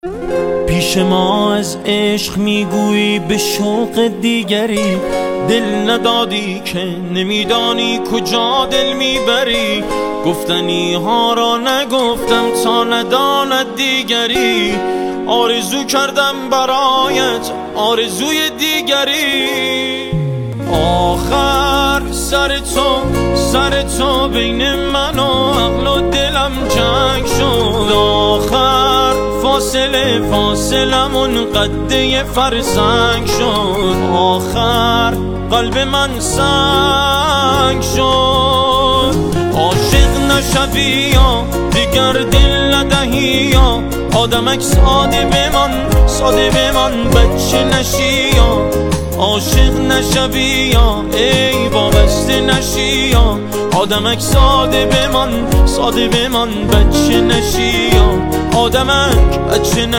پیش ما از عشق میگویی به شوق دیگری، دل ندادی که نمیدانی کجا دل میبری. گفتنی ها را نگفتم تا نداند دیگری، آرزو کردم برایت آرزوی دیگری. آخر سر تو بین من و عقل و دلم جنگ شد. آخر فاصلمون قده فرسنگ شد. آخر قلب من سنگ شد. عاشق نشوی یا دیگر دل ندهی یا آدمک ساده بمان بچه نشی یا عاشق نشوی یا ای وابسته نشی یا آدمک ساده بمان بچه نشی یا آدمک بچه نشی.